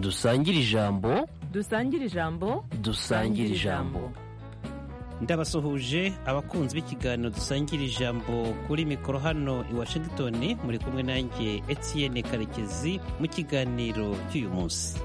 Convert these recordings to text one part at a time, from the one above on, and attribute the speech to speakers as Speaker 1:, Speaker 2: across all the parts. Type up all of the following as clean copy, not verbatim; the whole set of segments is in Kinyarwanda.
Speaker 1: dusangire ijambo
Speaker 2: dusangire ijambo
Speaker 1: dusangire ijambo.
Speaker 3: ndabasuhuje abakunzi b'ikiganiro dusangira ijambo kuri mikoro hano i Washington, muri kumwe nanjye Etienne Karekezi mu kiganiro cy'uyu munsi.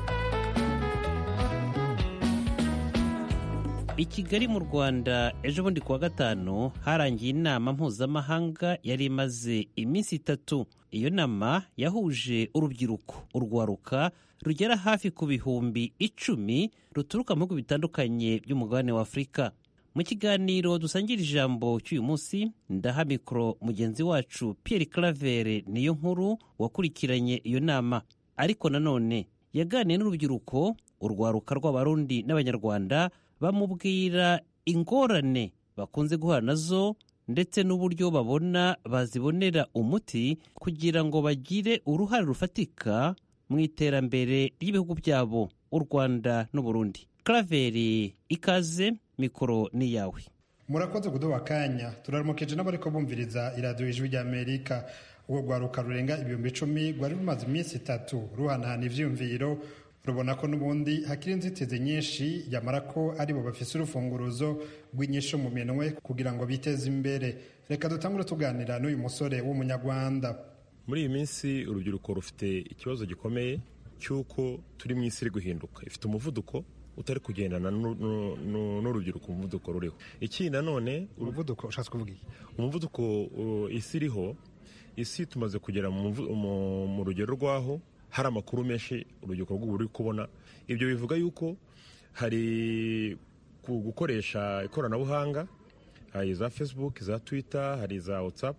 Speaker 3: I Kigali mu Rwanda ejo bundi kuwa gatanu harangiye inama mpuzamahanga yari imaze iminsi 3. Iyo nama yahuje urubyiruko, urwaruka rugera hafi ku bihumbi 10 ruturuka mu bihugu bitandukanye by'umugabane wa Afurika. Mu kiganiro dusangira ijambo cy'uyu munsi ndaha mikoro mugenzi wacu Pierre Claver niyo nkuru wakurikiranye iyo nama, ariko nanone yaganiye n'urubyiruko, urwaruka rw'abarundi n'abanyarwanda, bamubwira ingorane bakunze guhura nazo ndetse n'uburyo babona bazibonera umuti kugira ngo bagire uruhare rufatika mu iterambere ry'ibihugu byabo, u Rwanda n'u Burundi. Claver, ikaze, mikoro ni yawe.
Speaker 4: Murakoze kuduha akanya. Turaramukeje n'abariko bumviriza iradiyo Ijwi ry'Amerika. Urwo rwaruka rurenga ibihumbi 10 rwari rumaze iminsi 3 ruhanahana ivyiyumviro, rubona ko n'ubundi hakiri inzitizi nyinshi, yamara ko aribo bafise urufunguruzo rw'inyisho mu minwe kugira ngo biteze imbere. Reka dutangure tuganira n'uyu musore w'umunyarwanda.
Speaker 5: Muri iyi minsi urubyiruko rufite ikibazo gikomeye cy'uko turi mu isi iri guhinduka, ifite umuvuduko utari kugendana n'urubyiruko umuvuduko ruriho. Iki nanone
Speaker 4: umuvuduko ushatse kuvuga iki?
Speaker 5: Umuvuduko isi iriho, isi tumaze kugera mu rugero rwaho hari amakuru menshi urubyiruko ruri kubona. Ibyo bivuga yuko hari gukoresha ikoranabuhanga, hari za Facebook, za Twitter, hari za WhatsApp.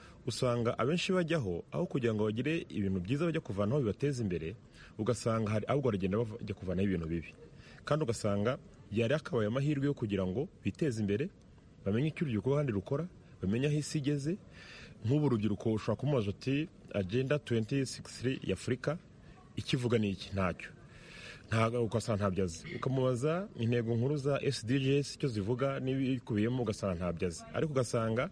Speaker 5: Usanga abenshi bajyaho aho kugira ngo bagire ibintu byiza bajya kuvanaho bibateza imbere, ugasanga hari ahubwo baragenda bajya kuvanaho ibintu bibi, kandi ugasanga yari akabaye amahirwe yo kugira ngo biteze imbere, bamenye icyo urubyiruko kandi rukora, bamenye aho isi igeze. Nk'ubu urubyiruko ushobora kumubaza uti agenda 2063 y'Afurika ikivuga ni iki? Ntacyo, ugasanga ntabyo azi. Ukamubaza intego nkuru za SDGs icyo zivuga n'ibikubiyemo, ugasanga ntabyo azi. Ariko ugasanga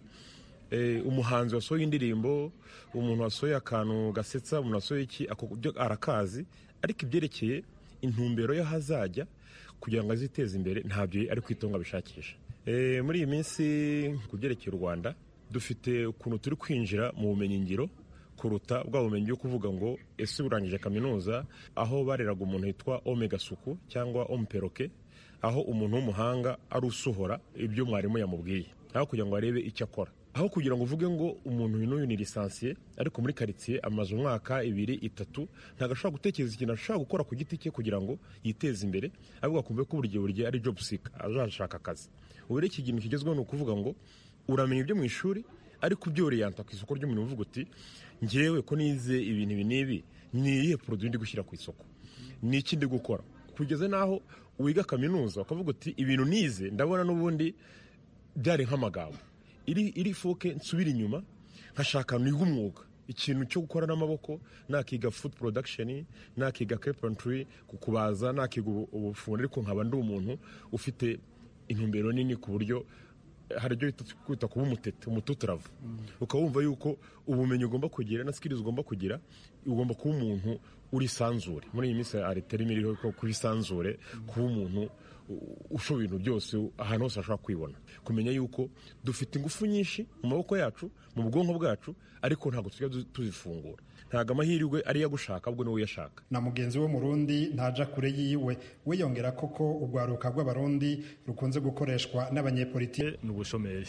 Speaker 5: umuhanzi wasohoye indirimbo, umuntu wasohoye akantu gasetsa, umuntu wasohoye iki, byo arakazi, ariko ibyerekeye intumbero y'ahazajya kugira ngo aziteze imbere ntabyo ari kwitonga bishakisha. Muri iyi minsi ku byerekeye u Rwanda dufite ukuntu turi kwinjira mu bumenyi ngiro kuruta bwa bumenyi byo kuvuga ngo ese urangije kaminuza, aho bareraga umuntu hitwa Omega Suku cyangwa Omperoke, aho umuntu w'umuhanga ari usohora ibyo mwarimu yamubwiye, aho kugira ngo arebe icyo akora, aho kugira ngo uvuge ngo umuntu uyu ni lisansiye ariko muri quartier amaze umwaka 2, 3 ntago ashobora gutekereza ikintu ashobora gukora ku giti cye kugira ngo yiteze imbere, ahubwo akumve ko buryo ari job seeker, azashaka akazi. Ubu rero iki kintu kigezweho ni ukuvuga ngo uramenya ibyo mu ishuri ariko byoriyanta ku isoko ry'umuntu, uvuga uti ngewe ko nize ibintu ibi n'ibi, ni iyihe produit ndi gushyira ku isoko, ni iki ndi gukora, kugeza naho wiga kaminuza ukavuga uti ibintu nize ndabona n'ubundi byari nk'amagambo, iri foke nsubira inyuma nkashaka niga umwuga, ikintu cyo gukora n'amaboko, nakiga food production, nakiga carpentry, kukubaza, nakiga ubufundi, ariko nkaba ndi umuntu ufite intumbero nini ku buryo hari ibyo kwita kuba umututuravu. Ukawumva yuko ubumenyi ugomba kugira na skills ugomba kugira, ugomba kuba umuntu uri sanzure. Muri iyi minsi ari terimi iriho ko kuri sanzure, kuba umuntu ushoboye ibintu byose ahantu hose ashobora kwibona, kumenya yuko dufite ingufu nyinshi mu maboko yacu, mu bwonko bwacu, ariko ntabwo tujya tuzifungura. Ntabwo amahirwe ari yagushaka, ahubwo niwe uyashaka.
Speaker 4: Na mugenzi we Murundi ntaja kure yiwe, wiyongera koko urwaruka rw'abarundi rukunze gukoreshwa n'abanyepolitike
Speaker 6: n'ubushomeri.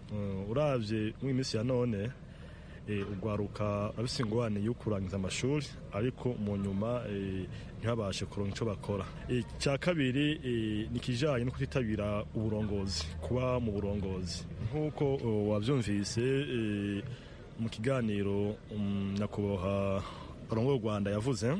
Speaker 6: Uravye mu minsi ya none urwaruka abisingwane yo kurangiza amashuri, ariko mu nyuma ntibabashe kuronka icyo bakora. Icya kabiri ni kijanye no kutitabira uburongozi, kuba mu burongozi. Nk'uko wavyumvise mu kiganiro nyakubahwa Parongo Rwanda yavuze,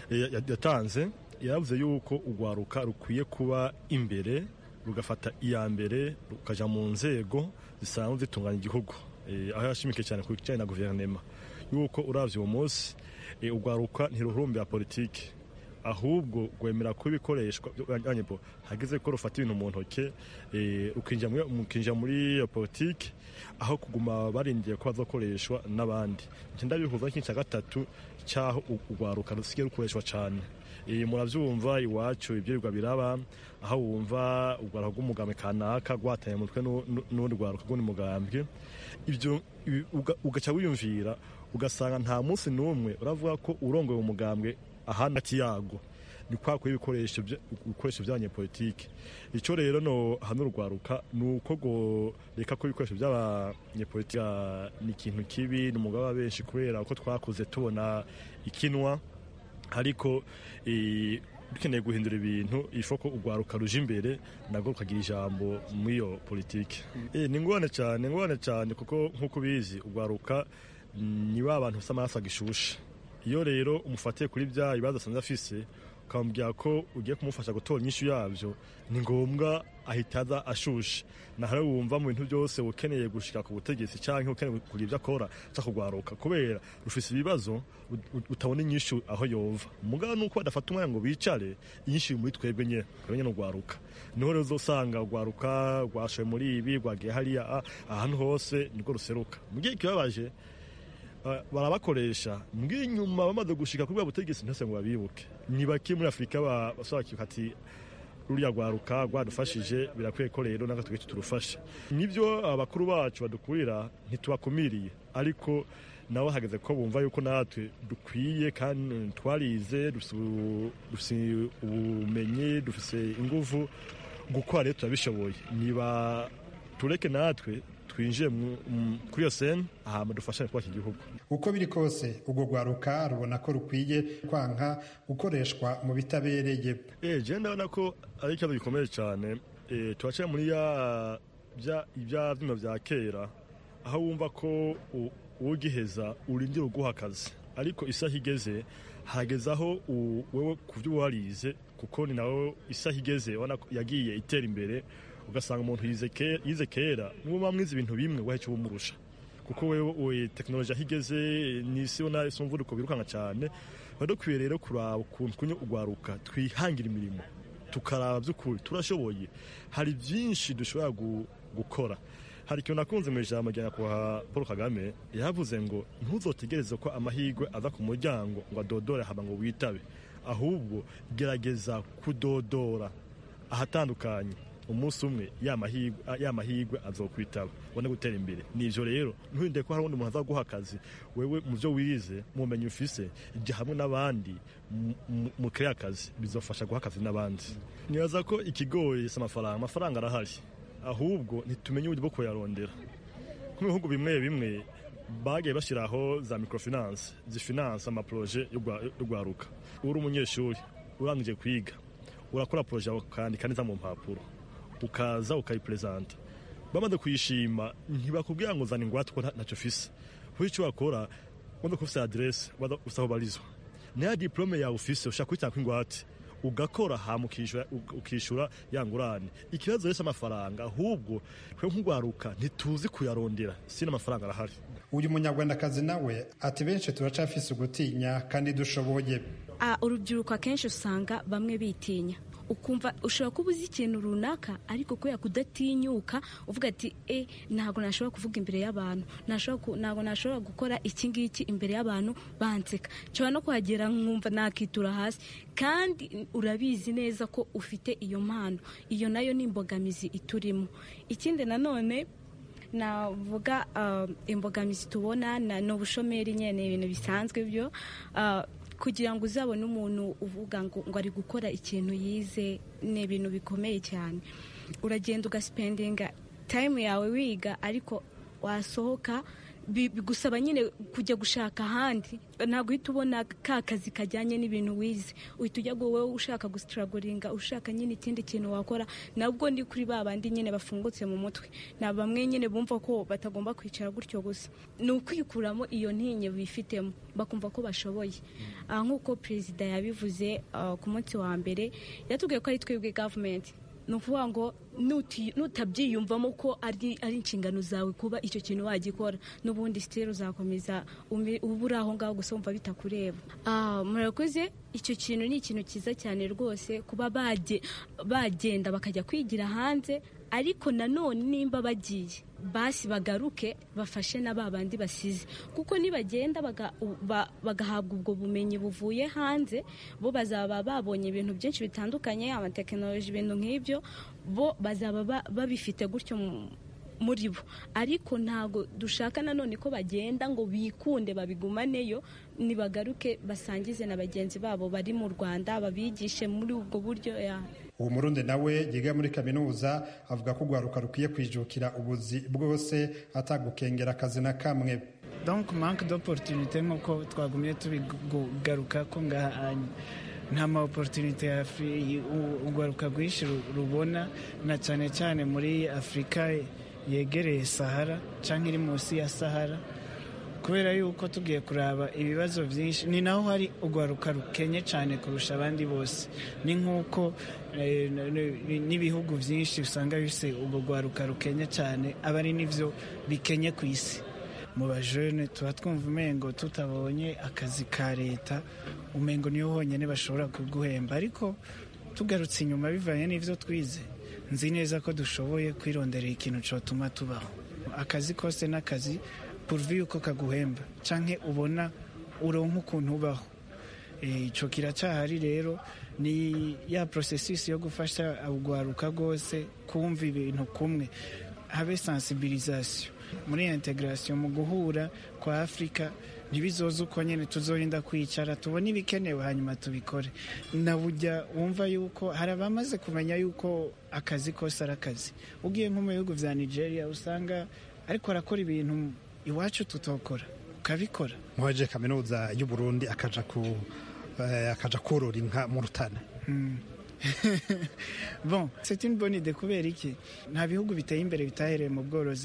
Speaker 6: yavuze yuko urwaruka rukwiye kuba imbere, rugafata iya mbere, rukaja mu nzego zisanzwe zitunganya igihugu. Aho yashimike cyane ku kijyanye na guverinoma, yuko uravye uwo munsi urwaruka ntiruhurumbira politiki, ahubwo rwemera ko ibikoreshwa hageze ko rufata ibintu mu ntoke, ukinjira muri politiki aho kuguma barindiye ko bazokoreshwa n'abandi. Ndabihuza nk'icya gatatu cyaho urwaruka rusigaye rukoreshwa cyane, muravyumva iwacu ibyirirwa biraba aho wumva urwaruka rw'umugambwe kanaka rwatanye mutwe n'urundi rwaruka rw'undi mugambwe ibyo ugaca wiyumvira ugasanga nta munsi n'umwe uravuga ko urongoye umugambwe ahandi ati yago ni kwa ko ibikoresho by'abanyepolitike icyo rero no hano urwaruka ni uko ngo reka ko ibikoresho by'abanyepolitike ni ikintu kibi ni umugabo wa benshi kubera ko twakuze tubona ikinwa ariko dukeneye guhindura ibintu ifoko urwaruka ruje imbere nabwo rukagira ijambo muri iyo politike ni ngorane cyane kuko nk'uko ubizi urwaruka ni ba bantu basa amaraso agishushe iyo rero umufatiye kuri bya ibibazo asanze afise ukamubwira ko ugiye kumufasha gutora inyishu yabyo ni ngombwa ahita aza ashushe naho wumva mu bintu byose ukeneye gushika ku butegetsi cyangwa ukeneye kugira ibyo akora cyangwa kugwaruka kubera rufise ibibazo utabona inyishu aho yova mugabo nuko badafata umwanya ngo bicare inyishu muri twebwe nyene n'ugwaruka niho rero uzosanga ugwaruka rwashoye muri ibi rwagiye hariya ahantu hose nibwo ruseruka mugihe kibabaje barabakoresha mbwi nyuma bamaze gushika kuri butegetsi ntose ngo babibuke ni baki muri Afrika basobakiye ati ruriya rwaruka rwadufashije birakwiye ko rero natwe turufasha nibyo abakuru bacu badukurira ntitubakumiriye ariko nabo hageze ko bumva yuko natwe dukwiye kandi twarize dufise ubumenyi dufise ingufu gukora rero turabishoboye niba tureke natwe twinjiye kuri iyo sene ahama dufashanye twaki igihugu
Speaker 4: uko biri kose ubwo rwaruka rubona ko rukwiye kwanka gukoreshwa mu bitabereye
Speaker 6: je ndabona ko ari ikibazo gikomeye cyane tubaciye muri ibya bino bya kera aho wumva ko uwugiheza urindira uguha akazi ariko isaha igeze hageze aho wewe ku byo warize kuko ni nawe isaha igeze yagiye itera imbere ugasanga umuntu yize kera n'uwo bamwize ibintu bimwe wahece ubumurusha kuko wewe tekinoloji aho igeze n'isi ubona isumvura uko birukanga cyane badukwiye rero kuraba ukuntu kunyo ugwaruka twihangira imirimo tukaraba by'ukuri turashoboye hari byinshi dushobora gukora hari ikintu nakunze mu ijambo rya nyakubahwa Paul Kagame yavuze ngo ntuzotegereze ko amahirwe aza ku muryango ngo adodore haba ngo witabe ahubwo gerageza kudodora ahatandukanye umunsi umwe ya mahirwe azokwitaba ubone gutera imbere nivyo rero ntuhinde ko hari undi muntu azaguha akazi wewe mu byo wize mu bumenyi ufise ijya hamwe n'abandi mu kare akazi bizofasha guha akazi n'abandi nibaza ko ikigoye amafaranga arahari ahubwo ntitumenye uburyo bwo kuyarondera mu bihugu bimwe bagiye bashyiraho za microfinance zifinance amaproje yo gwaruka uri umunyeshuri urangije kwiga urakora proje ukandika neza mu mpapuro ukaza ukayipresenta bamaze kuyishima ntibakubwira ngo zana ingwate ko ntacyo ufise kuko icyo wakora wenda ko ufise adresse usaho barizwa niya diplome yawe ufise ushaka kwitanga ingwate ugakora hama ukishura yangurane ikibazo rese amafaranga ahubwo twe nk'ugwaruka ntituzi kuyarondera sina amafaranga arahari
Speaker 4: uyu munyarwandakazi nawe ati benshi turacafise ugutinya kandi dushoboye
Speaker 2: urubyiruko akenshi usanga bamwe bitinya ukumva ushobora kuba uzi ikintu runaka ariko kubera kudatinyuka uvuga ati ntabwo nashobora kuvuga imbere y'abantu ntabwo nashobora gukora iki ngiki imbere y'abantu banseka nshobora no kuhagera nkumva nakitura hasi kandi urabizi neza ko ufite iyo mpano iyo nayo ni imbogamizi iturimo ikindi nanone navuga imbogamizi tubona ni ubushomeri nyine ibintu bisanzwe byo kugira ngo uzabone umuntu uvuga ngo ari gukora ikintu yize ni ibintu bikomeye cyane uragenda ugasipendinga time yawe wiga ariko wasohoka bigusaba nyine kujya gushaka ahandi ntabwo uhita ubona ka kazi kajyanye n'ibintu wize uhita ujya wowe ushaka gusitaragoringa ushaka nyine ikindi kintu wakora nabwo ndi kuri ba bandi nyine bafungutse mu mutwe na bamwe nyine bumva ko batagomba kwicara gutyo gusa ni ukwikuramo iyo ntinye bifitemo bakumva ko bashoboye nk'uko perezida yabivuze ku munsi wa mbere yatubwiye ko ari twebwe gavumenti ni ukuvuga ngo nutabyiyumvamo ko ari inshingano zawe kuba icyo kintu wagikora n'ubundi sitera uzakomeza ubura aho ngaho gusa wumva bitakureba murakoze icyo kintu ni ikintu cyiza cyane rwose kuba bagenda bakajya kwigira hanze ariko nanone nimba bagiye basi bagaruke bafashe na ba bandi basize, kuko nibagenda bagahabwa ubwo bumenyi buvuye hanze, bo bazaba babonye ibintu byinshi bitandukanye, amatekinoloji, ibintu nk'ibyo, bo bazaba babifite gutyo muri bo. Ariko ntago dushaka nanone ko bagenda ngo bikunde babigumaneyo, nibagaruke basangize na bagenzi babo bari mu Rwanda, babigishe muri ubwo buryo.
Speaker 4: uwo murundi nawe yiga muri kaminuza avuga ko urwaruka rukwiye kwijukira ubuzi bwose atagukengera akazi na kamwe.
Speaker 7: Donc manque d'opportunité nk'uko twagumye tubigaruka ko ngaha nta ma opportunité urwaruka rwinshi rubona, na cyane cyane muri Afurika yegereye Sahara cyangwa iri munsi ya Sahara, kubera yuko tugiye kuraba ibibazo byinshi ni naho hari urwaruka rukenye cyane kurusha abandi bose. Ni nk'uko n'ibihugu byinshi usanga bise ubwo rwaruka rukenye cyane aba ari n'ibyo bikenye ku isi. Mu bajene tuba twumva umengo tutabonye akazi ka leta, umengo niyo honyine bashobora kuguhemba, ariko tugarutse inyuma bivanye n'ivyo twize, nzi neza ko dushoboye kwironderera ikintu cyotuma tubaho. Akazi kose n'akazi pourvu yuko kaguhemba canke ubona uronka ukuntu ubaho. Ico kiracyahari rero, ni ya processus yo gufasha urwaruka rwose kumva ibintu kumwe, habe sensibilisation muri integration, mu guhura kwa Afrika. Ntibizoza uko nyene tuzorinda kwicara tubone ibikenewe hanyuma tubikore. Na burya wumva yuko hari abamaze kumenya yuko akazi kose ari akazi. Ugiye nko mu bihugu vya Nigeria usanga ariko arakora ibintu iwacu tutokora, ukabikora.
Speaker 4: Mwaje kaminuza y'u Burundi akaja korora inka mu Rutana.
Speaker 7: Bon, c'est une bonne idée kubera iki nta bihugu biteye imbere bitahereye mu bworozi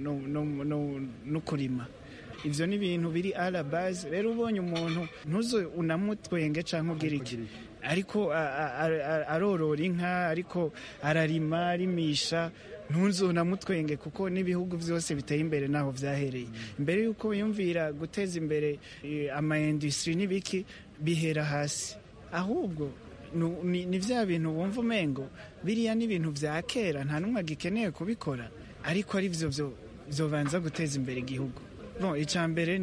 Speaker 7: no kurima. Ivyo ni ibintu biri à la base. Rero ubonye umuntu ntuzo unamutwenge canke ugira iki, ariko arorora inka, ariko ararima, arimisha, ntuzo unamutwenge, kuko n'ibihugu vyose biteye imbere naho vyahereye. Imbere yuko yumvira guteza imbere ama industry n'ibiki bihera hasi, ahubwo ni vya bintu wumva umengo biriya ni ibintu vya kera nta numwe agikeneye kubikora, ariko ari vyo banza guteza imbere igihugu. Bon, icambere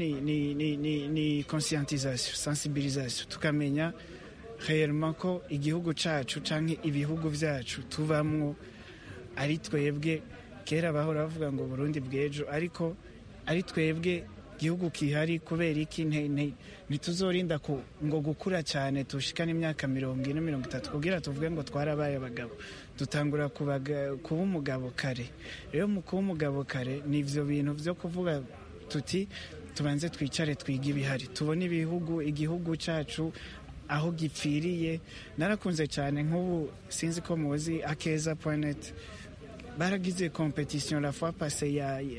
Speaker 7: ni conscientisation, sensibilisation, tukamenya réellement ko igihugu cacu canke ibihugu vyacu tubamwo ari twebwe. Kera bahora bavuga ngo Burundi bw'ejo, ariko ari twebwe igihugu kihari. Kubera iki ntituzorinda ngo gukura cyane tushikane imyaka 40-30 kugira tuvuge ngo twarabaye abagabo, dutangura kuba umugabo kare. Rero mu kuba umugabo kare nivyo bintu vyo kuvuga tuti tubanze twicare twiga ibihari, tubone igihugu cacu aho gipfiriye. Narakunze cyane nk'ubu, sinzi ko muzi akeza.net baragize competition la fois passée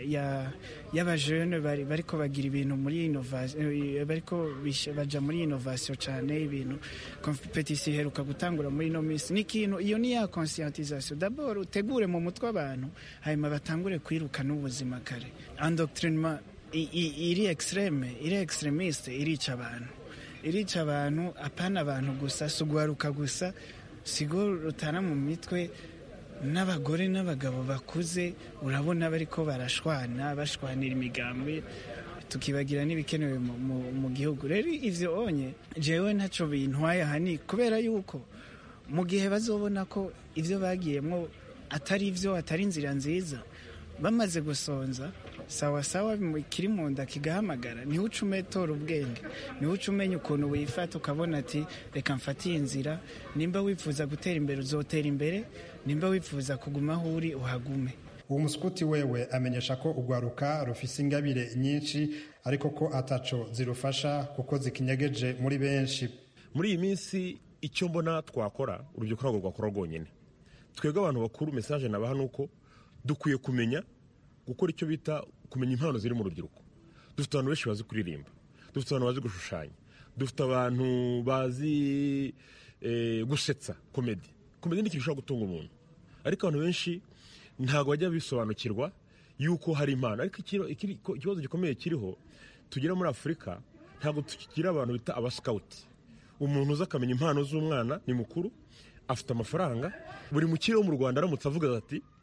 Speaker 7: y'abajene bariko bagira ibintu muri innovation, bariko baja muri innovation cyane. Ibintu competition iheruka gutangura muri no minsi. N'ikintu iyo ni ya conscientisation. D'abord utegure mu mutwe abantu, hanyuma batangure kwiruka n'ubuzima kare. Endoctrinement iri extreme, iri extremiste, irica abantu, apana abantu gusa, sugwaruka gusa, sigo rutana mu mitwe n'abagore n'abagabo bakuze. Urabona bariko bashwanira imigambi, tukibagira n'ibikenewe mu gihugu. Rero ivyo onye jewe ntaco bintwaye hani, kubera yuko mu gihe bazobona ko ivyo bagiyemwo atari inzira nziza, bamaze gusonza sawa kiri mu nda kigahamagara, niho ucume tora ubwenge, niho ucumenya ukuntu wifata, ukabona ati reka mfatiye inzira. Nimba wifuza gutera imbere uzotera imbere, nimba wifuza kuguma aho uri uhagume.
Speaker 4: Uwo musikuti wewe amenyesha ko urwaruka rufise ingabire nyinshi, ariko ko ataco zirufasha kuko zikinyegeje muri benshi.
Speaker 5: Muri iyi minsi icyo mbona twakora, urubyiruko ntabwo rwakora rwonyine. Twebwe abantu bakuru message nabaha nuko dukwiye kumenya gukora icyo bita kumenya impano ziri mu rubyiruko. Dufite abantu benshi bazi kuririmba, dufite abantu bazi gushushanya, dufite abantu bazi gusetsa. Komedi ni ikintu gishobora gutunga umuntu, ariko abantu benshi ntabwo bajya bisobanukirwa yuko hari impano. Ariko ikibazo gikomeye kiriho tugira muri Afurika, ntabwo tukigira abantu bita abascout. Umuntu uza akamenya impano z'umwana, ni mukuru, afite amafaranga. Buri mukire wo mu Rwanda aramutse avuga ati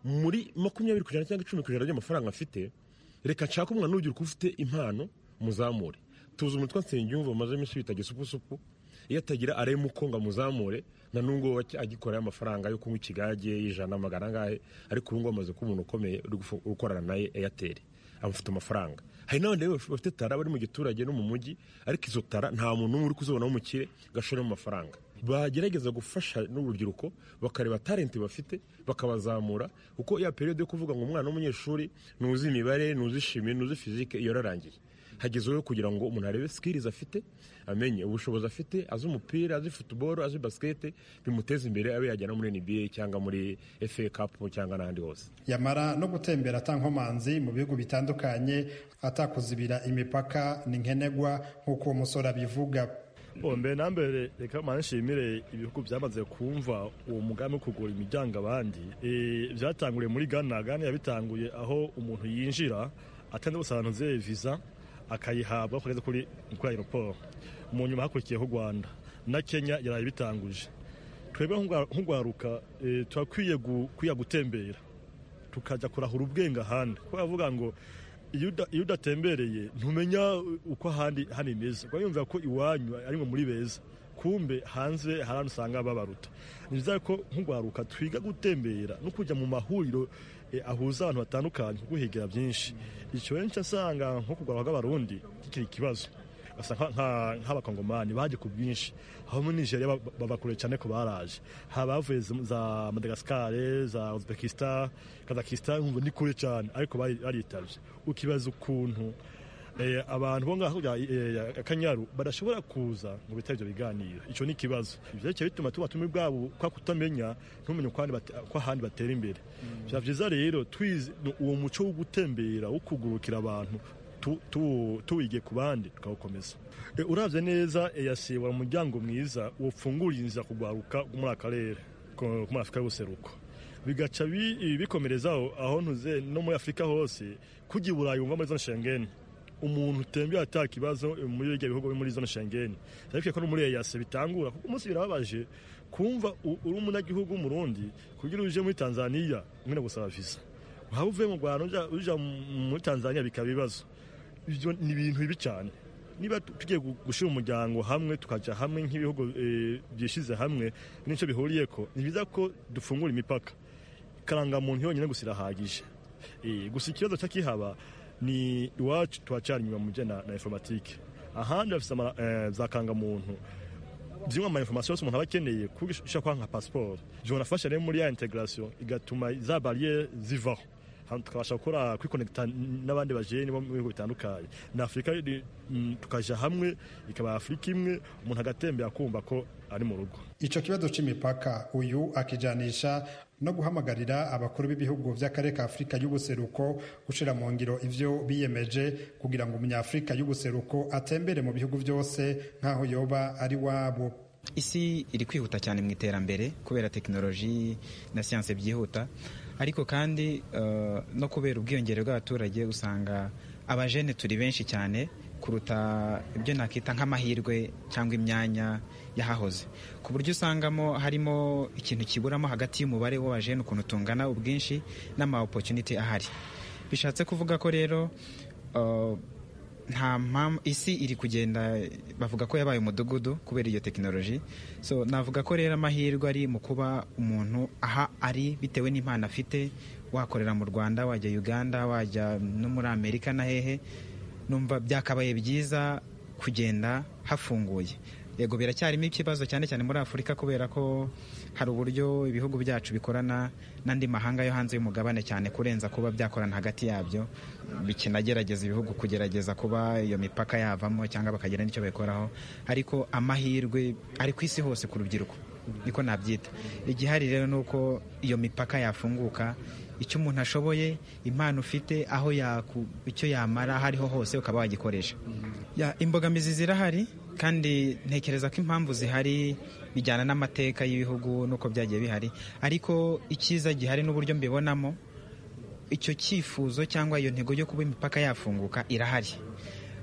Speaker 5: muri 20% cyangwa 10% by'amafaranga afite, reka nshaka umwana n'urubyiruko ufite impano muzamure. Tuzi umutwe Nsengiyumva maze iminsi bita gisupusupu, iyo atagira aremukonga muzamure na nungo agikora amafaranga yo kunywa ikigage y'ijana magana ngahe, ariko ubu ngo amaze kuba umuntu ukomeye uri gukorana naye Airtel amufite amafaranga. Hari n'abandi bafite tara bari mu giturage no mu mujyi, ariko izo tara nta muntu uri kuzibona mu kire gashora mu mafaranga. Bagerageza gufasha n'urubyiruko bakareba talent bafite bakabazamura, kuko ya periode yo kuvuga ngo umwana w'umunyeshuri nuzi imibare, nuzi shimi, nuzi physique iyo rarangiye. Hagezeho kugira ngo umuntu arebe skills afite, amenye ubushobozi afite, azi umupira, azi football, azi basket, bimuteza imbere abe yajyana muri NBA cyangwa muri FA Cup cyangwa n'ahandi hose.
Speaker 4: Yamara no gutembera atankomanzi mu bihugu bitandukanye atakuzibira imipaka ni nkenegwa nk'uko uwo musore abivuga.
Speaker 6: Mbere na mbere reka manshimire ibihugu byamaze kumva uwo mugambi wo kugura imiryango abandi. Byatanguriye muri Ghana. Ghana yabitanguye aho umuntu yinjira atende gusobanuza visa akayihabwa kugeza kuri aeroport. Mu nyuma hakurikiyeho u Rwanda na Kenya yarabitanguje. Twebwe nk'ugwaruka twakwiye gutembera tukajya kurahura ubwenge ahandi, ko bavuga ngo iyo udatembereye ntumenya uko ahandi imeze, kuko yumva ko iwanyu ari muri beza, kumbe hanze harano usanga babaruta. Ni byiza ko nk'ugwaruka twiga gutembera no kujya mu mahuriro ahuza abantu batandukanye, kuko hegera byinshi. Icyo benshi asanga nko kugwaruka bw'abarundi kikiri ikibazo, nk'abakongomani baje ku bwinshi, aho muri Nigeria baba kure cyane ko baraje, habavuye za Madagascar, za Uzbekistan, Kazakhstan, ni kure cyane, ariko baritavye. Ukibaza ukuntu abantu bo ngaho Akanyaru badashobora kuza ngo bitavyo biganiro. Ico ni kibazo. Ivyo bituma tumi bwabo kwa kutamenya, ntumenye ko ahandi batera imbere. Byiza rero twize uwo muco wo gutembera, wo kugurukira abantu, tuwige ku bandi tukawukomeza. Uravye neza yasiba umuryango mwiza wofungura inzira kugwaruka muri akarere ko muri Afrika y'ubuseruko, bigaca bikomerezaho aho ntuze no muri Afrika hose kugira Burayi wumva muri zone Schengen. Umuntu utembera atakibazo muri ibyo bihugu muri zone Schengen, ariko ko muri yase bitangura, kuko umunsi birababaje kumva uri umunyagihugu w'umurundi kugira uje muri Tanzania mwene gusaba visa, waba uvuye mu Rwanda uja muri Tanzania bikabibazo. Ibyo ni ibintu bibi cyane. Niba tugiye gushira umuryango hamwe tukaja hamwe nk'ibihugu byishize hamwe n'icyo bihuriye ko, ni biza ko dufungura imipaka. Karanga muntu yonyine gusira hagije. Gusa ikibazo cyakihaba ni iwacu twacari nyuma mu na informatique. Ahandi bafise za kanga muntu zimwe ama information umuntu abakeneye kugisha kwa nka passport. Je nafasha rero muri ya integration igatuma za barriere zivaho. Hano tukabasha gukora kwikonekita n'abandi bajeni bo mu bihugu bitandukanye. Na Afrika tukaja hamwe ikaba Afrika imwe, umuntu agatembera kumva ko ari mu rugo.
Speaker 4: Ico kibazo c'imipaka uyu akijanisha no guhamagarira abakuru b'ibihugu by'akarere ka Afrika y'ubuseruko gushira mu ngiro ivyo biyemeje, kugira ngo umunyafrika y'ubuseruko atembere mu bihugu byose nkaho yoba ari wabo.
Speaker 8: Isi iri kwihuta cyane mu iterambere kubera teknoloji na siyanse byihuta, ariko kandi no kubera ubwiyongere bw'abaturage usanga abajene turi benshi cyane kuruta ibyo nakita nk'amahirwe cyangwa imyanya yahahoze, ku buryo usangamo harimo ikintu kiburamo hagati y'umubare w'abajene ukuntu tungana ubwinshi n'ama opportunity ahari. Bishatse kuvuga ko rero nta mpamvu isi iri kugenda, bavuga ko yabaye umudugudu kubera iyo teknoloji. So navuga ko rero amahirwe ari mu kuba umuntu aha ari bitewe n'impano afite, wakorera mu Rwanda, wajya Uganda, wajya no muri Amerika na hehe. Numva byakabaye byiza kugenda hafunguye. Yego biracyarimo ikibazo cyane cyane muri Afurika kubera ko hari uburyo ibihugu byacu bikorana n'andi mahanga yo hanze y'umugabane cyane kurenza kuba byakorana hagati yabyo, bikinagerageza ibihugu kugerageza kuba iyo mipaka yavamo cyangwa bakagira n'icyo bayikoraho. Ariko amahirwe ari ku isi hose ku rubyiruko, niko nabyita. Igihari rero nuko iyo mipaka yafunguka, icyo umuntu ashoboye, impano ufite, aho icyo yamara hariho hose ukaba wagikoresha. Imbogamizi zirahari, kandi ntekereza ko impamvu zihari bijyana n'amateka y'ibihugu nuko byagiye bihari, ariko icyiza gihari n'uburyo mbibonamo, icyo cyifuzo cyangwa iyo ntego yo kuba imipaka yafunguka irahari.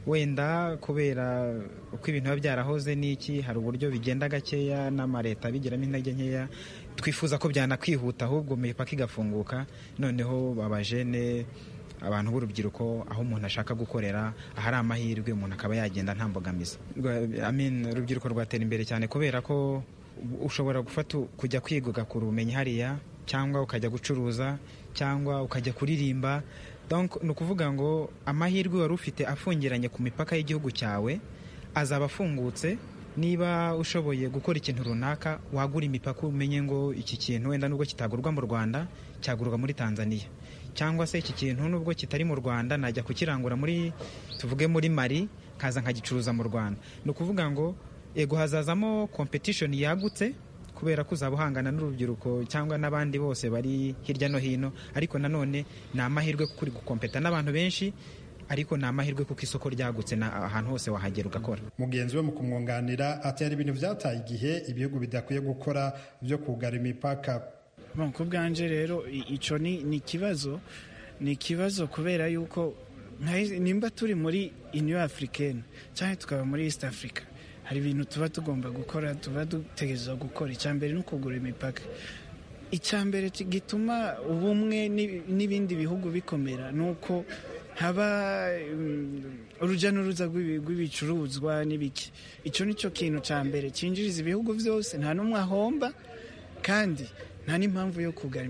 Speaker 8: wenda kubera uko ibintu biba byarahoze n'iki, hari uburyo bigenda gakeya n'amaleta bigiramo intege nkeya. Twifuza ko byanakwihuta ahubwo imipaka igafunguka, noneho abajene, abantu b'urubyiruko, aho umuntu ashaka gukorera, ahari amahirwe umuntu akaba yagenda nta mbogamizi. Urubyiruko rwatera imbere cyane kubera ko ushobora kujya kwiga ugakura ubumenyi hariya, cyangwa ukajya gucuruza, cyangwa ukajya kuririmba. Donc ni ukuvuga ngo amahirwe wari ufite afungiranye ku mipaka y'igihugu cyawe azaba afungutse. Niba ushoboye gukora ikintu runaka, wagura imipaka, umenye ngo iki kintu wenda nubwo kitagurwa mu Rwanda cyagurwa muri Tanzania, cyangwa se iki kintu nubwo kitari mu Rwanda najya kukirangura tuvuge muri Mali, kaza nkagicuruza mu Rwanda. Ni ukuvuga ngo ego hazazamo competition yagutse, kubera ko uzaba uhangana n'urubyiruko cyangwa n'abandi bose bari hirya no hino, ariko nanone ni amahirwe kuko uri gukompeta n'abantu benshi, ariko ni amahirwe kuko isoko ryagutse, ahantu hose wahagera ugakora.
Speaker 4: Mugenzi we mu kumwunganira ati hari ibintu byataye igihe ibihugu bidakwiye gukora byo kugara imipaka.
Speaker 7: Ku bwanje rero icyo ni ikibazo kubera yuko nimba turi muri Union Africaine cyangwa tukaba muri East Africa, hari ibintu tuba tugomba gukora, tuba dutegerezwa gukora. Icyambere ni ukugura imipaka. Icyambere gituma ubumwe n'ibindi bihugu bikomera ni uko haba urujya n'uruza rw'ibicuruzwa n'ibiki. Icyo ni cyo kintu cya mbere cyinjiriza ibihugu byose, nta n'umwe ahomba, kandi nta n'impamvu yo kugara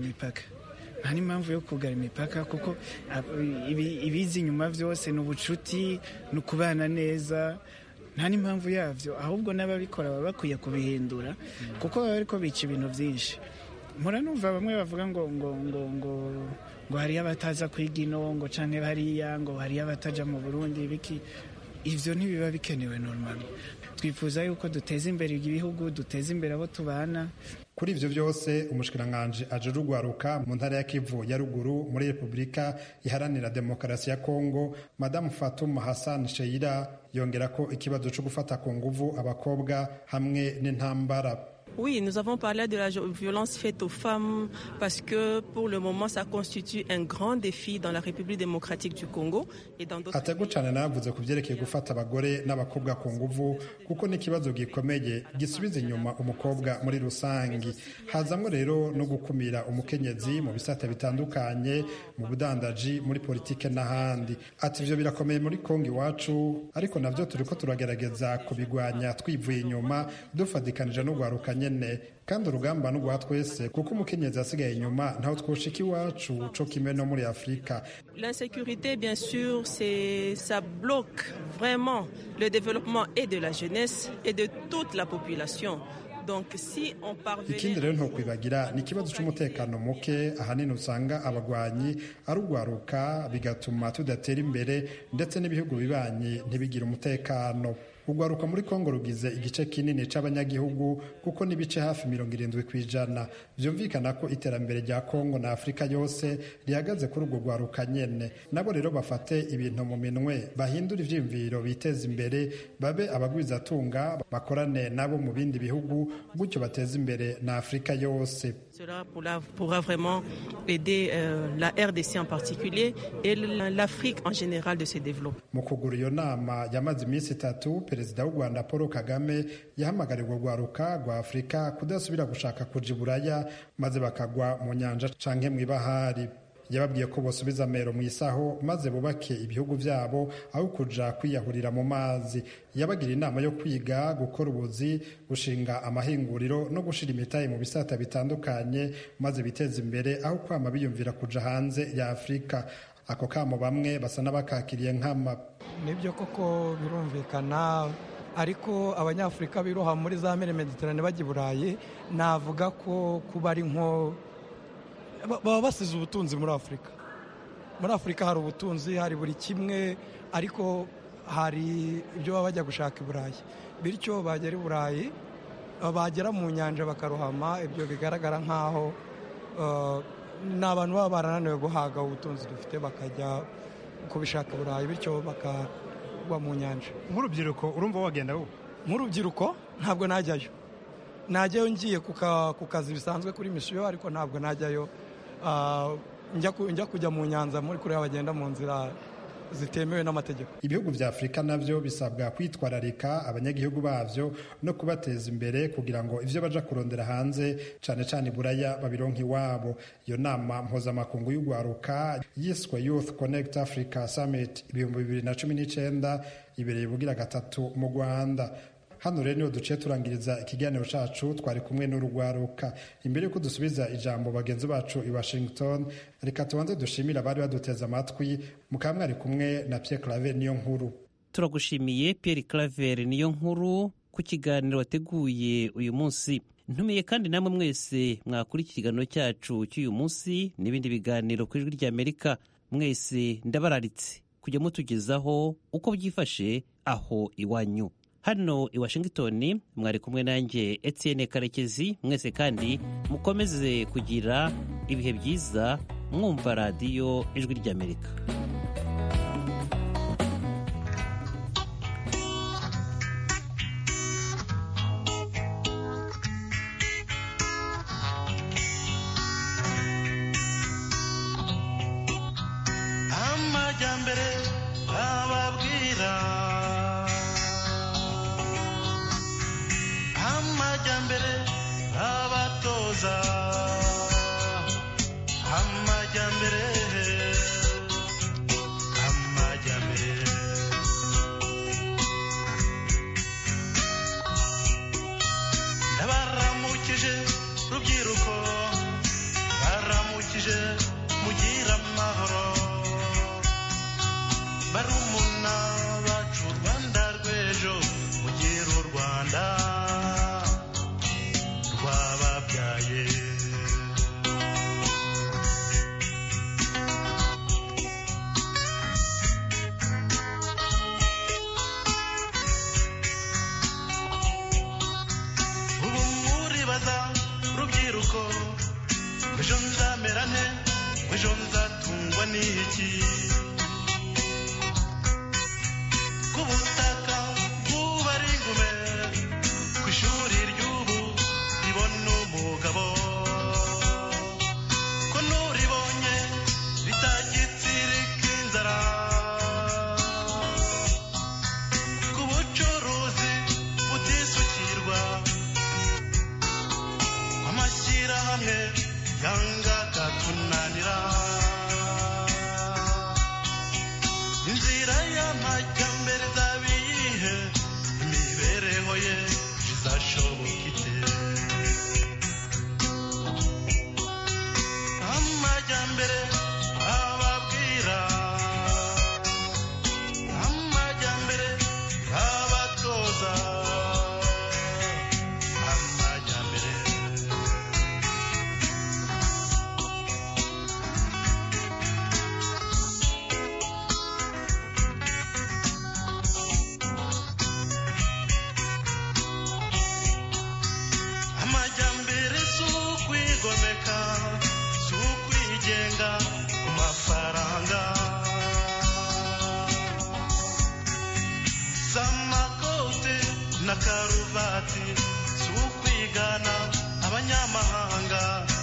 Speaker 7: imipaka. Kuko ibiza inyuma byose ni ubucuti, ni ukubana neza, nta n'impamvu yabyo. Ahubwo n'ababikora baba bakwiye kubihindura, kuko baba ariko bica ibintu byinshi. Muranumva bamwe bavuga ngo hariyo abataza kwiga ino, ngo canke hariya, ngo hariyo abataja mu Burundi biki. Ivyo ntibiba bikenewe normal. Twifuza yuko duteza imbere igihugu, duteza imbere abo tubana.
Speaker 4: Kuri ivyo byose umushikiranganji ajejwe urwaruka mu ntara ya Kivu ya ruguru muri Repubulika Iharanira Demokarasi ya Kongo, Madame Fatuma Hassan Sheira, yongera ko ikibazo cyo gufata ku nguvu abakobwa hamwe n'intambara.
Speaker 9: Oui, nous avons parlé de la violence faite aux femmes parce que pour le moment ça constitue un grand défi dans la République démocratique du Congo et dans d'autres.
Speaker 4: Atego cyane navuze ku byerekeye gufata abagore n'abakobwa ku nguvu kuko ni ikibazo gikomeye gisubiza inyuma umukobwa muri rusangi. Hazamwe rero no gukumira umukenyezi mu bisata bitandukanye, mu budandaji, muri politike n'ahandi. Ati ivyo birakomeye muri Kongo iwacu, ariko navyo turiko turagerageza kubigwanya twivuye inyuma dufadikanije no gwarukanye nyene, kandi urugamba n'ugwa twese kuko umukenyezi asigaye inyuma ntaho twoshika iwacu co kimwe no muri Afrika.
Speaker 9: L'insécurité bien sûr ça bloque vraiment le développement et de la jeunesse et de toute la population. Donc si on parvenait.
Speaker 4: Ikindi rero ntokwibagira ni ikibazo cy'umutekano muke, ahanini usanga abagwanyi arugwaruka, bigatuma tudatera imbere ndetse n'ibihugu bibanyi ntibigire umutekano. Ugwaruka muri Kongo rugize igice kinini c'abanyagihugu kuko nibice hafi 70%. Vyumvikana ko iterambere rya Kongo na Afrika yose rihagaze kuri urwo gwaruka nyene. Nabo rero bafate ibintu mu minwe, bahindura ivyimviro, biteza imbere, babe abagwiza tunga, bakorane nabo mu bindi bihugu, gutyo bateza imbere na Afrika yose.
Speaker 9: Cela pourra vraiment aider la RDC en particulier et l'Afrique en général de se développer.
Speaker 4: Mu kugura iyo nama yamaze iminsi 3, Perezida w'u Rwanda Paul Kagame yahamagariye urwaruka rwa Afrika kudasubira gushaka kuja Buraya maze bakagwa mu nyanja canke mw'ibahari. Yababwiye ko bosubiza amero mu isaho maze bubake ibihugu vyabo aho kuja kwiyahurira mu mazi. Yabagira inama yo kwiga, gukora ubuzi, gushinga amahinguriro no gushira imitahe mu bisata bitandukanye maze biteza imbere aho kwama biyumvira kuja hanze ya Afrika. Ako kamo bamwe basa n'abakakiriye nkama.
Speaker 10: Nibyo koko birumvikana, ariko abanyafurika biroha muri za mere Mediterane bajya Burayi, navuga ko kuba ari nko baba basize ubutunzi muri Afurika. Muri Afurika hari ubutunzi, hari buri kimwe, ariko hari ibyo baba bajya gushaka i Burayi. Bityo bagera i Burayi, bagera mu nyanja bakarohama, ibyo bigaragara nk'aho ni abantu baba barananiwe guhaga ubutunzi dufite bakajya kubishaka i Burayi, bityo bakagwa mu nyanja.
Speaker 4: Nk'urubyiruko urumva wagenda wowe?
Speaker 10: Nk'urubyiruko ntabwo najyayo. Najyayo ngiye ku kazi bisanzwe kuri misiyo, ariko ntabwo najyayo njya kujya mu nyanza muri kure bagenda mu nzira zitemewe n'amategeko.
Speaker 4: Ibihugu vya Afurika navyo bisabwa kwitwararika abanyagihugu bavyo no kubateza imbere kugira ngo ivyo baja kurondera hanze cane cane Buraya babironka iwabo. Iyo nama mpuzamakungu y'ugwaruka yiswe Youth Connect Africa Summit 2019 ibereye bugira gatatu mu Rwanda. Hano rero niho duciye turangiriza ikiganiro cacu, twari kumwe n'urugwaruka. Imbere yuko dusubiza ijambo bagenzi bacu i Washington, reka tubanze dushimira abari baduteza amatwi, mukaba mwari kumwe na Pierre Claver niyo nkuru.
Speaker 3: Turagushimiye Pierre Claver niyo nkuru ku kiganiro wateguye uyu munsi. Ntumiye kandi namwe mwese mwakuri iki kiganiro cyacu cy'uyu munsi n'ibindi biganiro ku Ijwi ry'Amerika. Mwese ndabararitse kujya mutugezaho uko byifashe aho iwanyu. Hano i Washington mwari kumwe nanjye Etienne Karekezi. Mwese kandi mukomeze kugira ibihe byiza mwumva radiyo Ijwi ry'Amerika.
Speaker 11: Amajyambere ababwira, amajyambere abatoza, amajyambere, amajyambere. Ndabaramukije rubyiruko, baramukije mugira amahoro, barumuna bacu Rwanda rw'ejo, mugira u Rwanda rwababyaye. Ubu muribaza rubyiruko, ejo nzamera nte, ejo nzatungwa n'iki? Kubutaka bw'ubari ingume, ku ishuri ry'ubu ribona umugabo, ko n'uribonye ritagitsirika inzara, ku bucuruzi butisukirwa, amashyirahamwe yanga akatunanira, inzira y'amajyambere zabihe, imibereho ye izashoboka ite? Amajyambere ababwira, amajyambere abatoza, amajyambere. Amajyambere si ukwigomeka, si ukwigenga ku mafaranga, si amakote na karuvati, si ukwigana abanyamahanga.